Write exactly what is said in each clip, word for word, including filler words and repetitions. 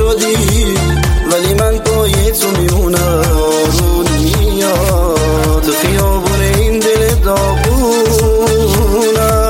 شدی ولی من پای تو میمونم. بارون میاد خیابون این دل داغونم.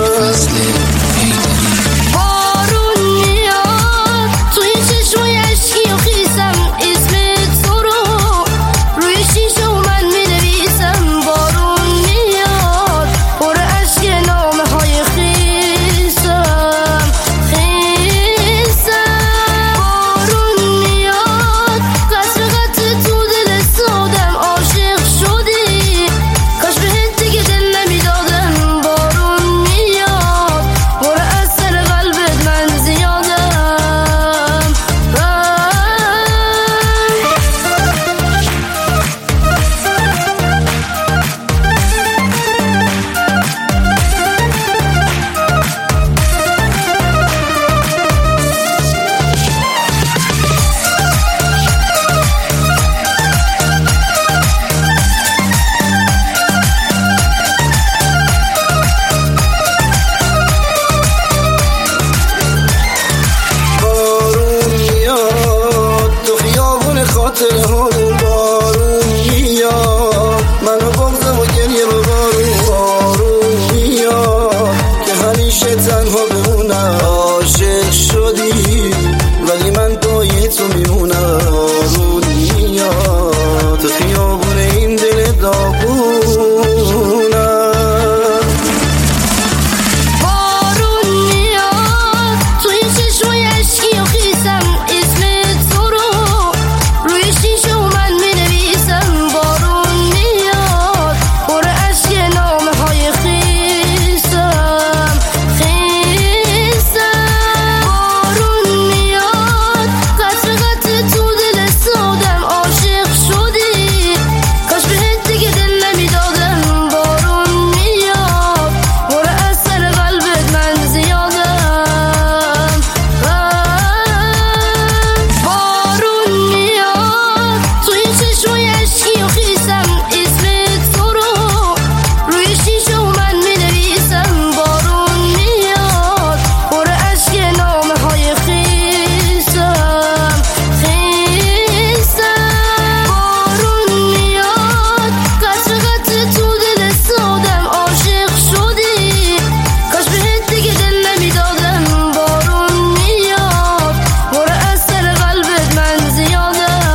همون بارون میاد منو بغضم و گریه به بارون. بارون میاد که همیشه تنها بمونم. عاشق شدی ولی من پای تو میمونم. بارون میاد خیابون این دل داغونم.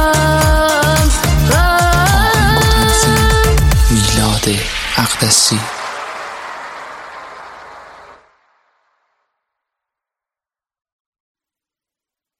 اقدسی